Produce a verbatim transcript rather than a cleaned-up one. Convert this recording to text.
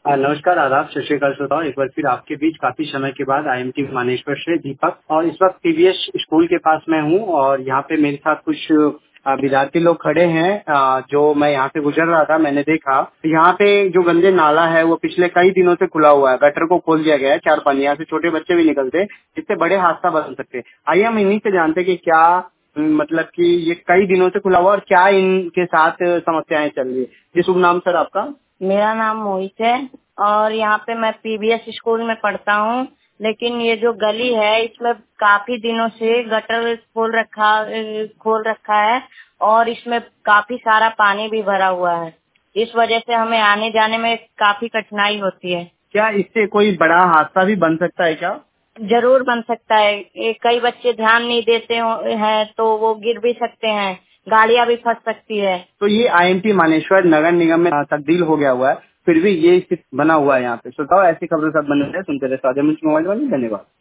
अ, नमस्कार, आदाब, सत श्री अकाल श्रोताओं। एक बार फिर आपके बीच काफी समय के बाद आईएमटी मानेश्वर से दीपक और इस वक्त पीवीएस स्कूल के पास मैं हूँ और यहाँ पे मेरे साथ कुछ अ, विद्यार्थी लोग खड़े हैं। अ, जो मैं यहाँ से गुजर रहा था, मैंने देखा यहाँ पे जो गंदे नाला है वो पिछले कई दिनों से खुला हुआ है। गटर को खोल दिया गया है चार पानी, यहाँ से छोटे बच्चे भी निकलते, इससे बड़े हादसा बन सकते। आइए हम इन्हीं से जानते कि क्या मतलब कि ये कई दिनों से खुला हुआ और क्या इनके साथ समस्याएं चल रही है। जी, शुभ नाम सर आपका? मेरा नाम मोहित है और यहाँ पे मैं पीवीएस स्कूल में पढ़ता हूँ। लेकिन ये जो गली है इसमें काफी दिनों से गटर खोल रखा खोल रखा है और इसमें काफी सारा पानी भी भरा हुआ है। इस वजह से हमें आने जाने में काफी कठिनाई होती है। क्या इससे कोई बड़ा हादसा भी बन सकता है क्या? जरूर बन सकता है। ये कई बच्चे ध्यान नहीं देते हो- हैं तो वो गिर भी सकते हैं, गाड़ियाँ भी फंस सकती है। तो ये आईएमटी मानेश्वर नगर निगम में तब्दील हो गया हुआ है, फिर भी ये स्थिति बना हुआ है यहाँ पे। श्रोताओ, ऐसी खबरों के साथ बने रहे, सुनते रहे साझा मंच मोबाइल वाले। धन्यवाद।